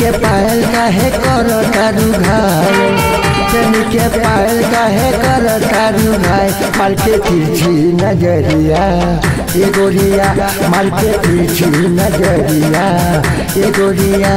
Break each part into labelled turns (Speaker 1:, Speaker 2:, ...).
Speaker 1: के पायल काहे करो तारू घाय चनी के पायल काहे करो तारू घाय माल के तिरछी नजरिया ये गोरिया माल के तिरछी नजरिया ये गोरिया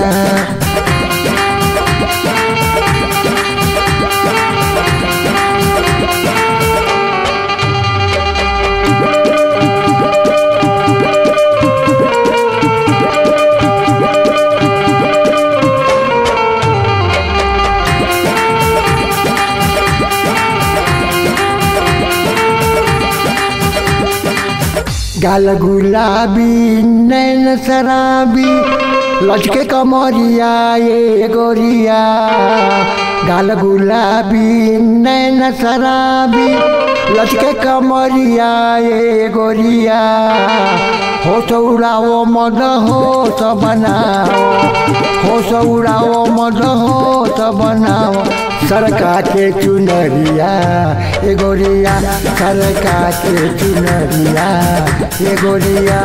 Speaker 1: गाल गुलाबी नैन शराबी लचके कमरिया ये गोरिया गाल गुलाबी नैन शराबी लचके कमरिया ये गोरिया हो तो उड़ाओ मद हो तो बनाओ हो तो उड़ाओ मद हो तो बनाओ सरका के चुनरिया ये गोरिया सरका के चुनरिया ये गोरिया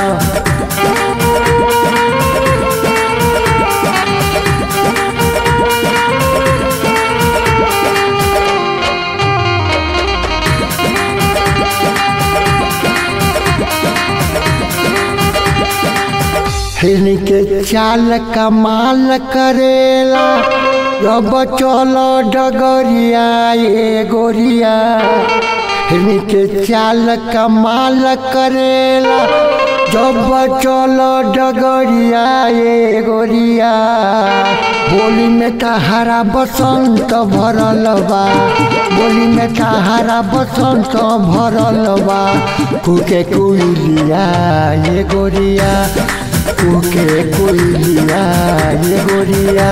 Speaker 1: हिरनी के चाल कमाल करेला रब चलो डगरिया ये गोरिया हिरनी के चाल कमाल करेला जब चलो डगरिया ये गोरिया बोली में तहारा बसंत भरल बा बोली में तहारा बसंत भरल बा कुके कुइलिया ये गोरिया कुके कुइलिया ये गोरिया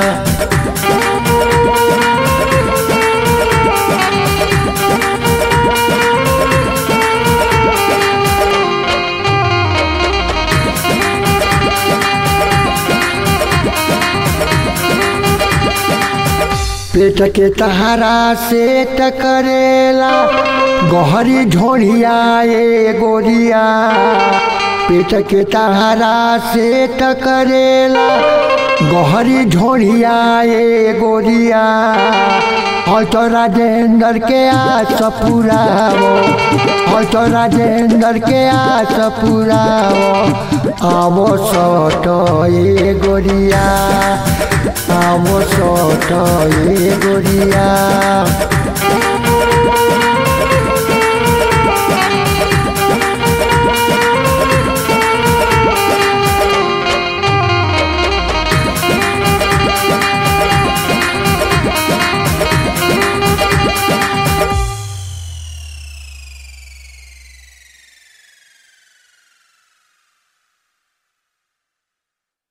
Speaker 1: पेट के तहारा से टकरेला गहरी झोड़िया ये गोरिया पेट के तहारा से टकरेला गहरी झोड़िया ये गोरिया हल तो राजेंद्र के आस पुराओ हल तो राजेंद्र के आस पुराओ आवो सट ये गोरिया आवो सट ये गोरिया।